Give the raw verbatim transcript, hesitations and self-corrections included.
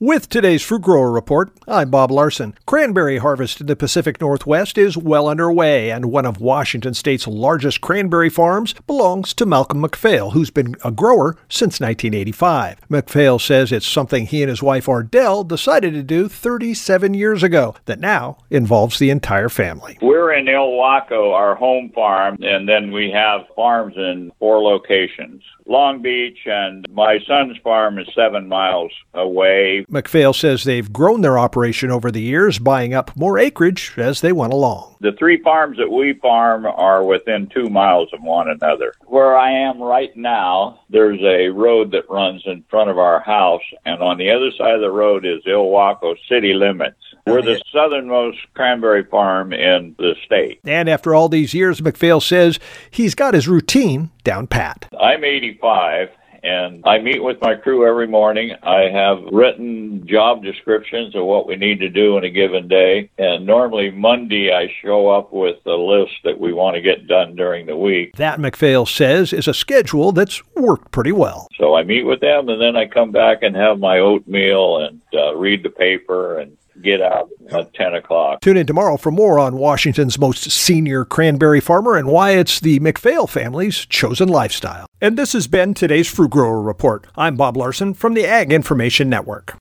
With today's Fruit Grower Report, I'm Bob Larson. Cranberry harvest in the Pacific Northwest is well underway, and one of Washington State's largest cranberry farms belongs to Malcolm McPhail, who's been a grower since nineteen eighty-five. McPhail says it's something he and his wife Ardell decided to do thirty-seven years ago that now involves the entire family. We're in Ilwaco, our home farm, and then we have farms in four locations. Long Beach, and my son's farm is seven miles away. McPhail says they've grown their operation over the years, buying up more acreage as they went along. The three farms that we farm are within two miles of one another. Where I am right now, there's a road that runs in front of our house, and on the other side of the road is Ilwaco city limits. We're the southernmost cranberry farm in the state. And after all these years, McPhail says he's got his routine down pat. I'm eighty-five, and I meet with my crew every morning. I have written job descriptions of what we need to do in a given day, and normally Monday I show up with a list that we want to get done during the week. That, McPhail says, is a schedule that's worked pretty well. So I meet with them, and then I come back and have my oatmeal and uh, read the paper and get out at ten o'clock. Tune in tomorrow for more on Washington's most senior cranberry farmer and why it's the McPhail family's chosen lifestyle. And this has been today's Fruit Grower Report. I'm Bob Larson from the Ag Information Network.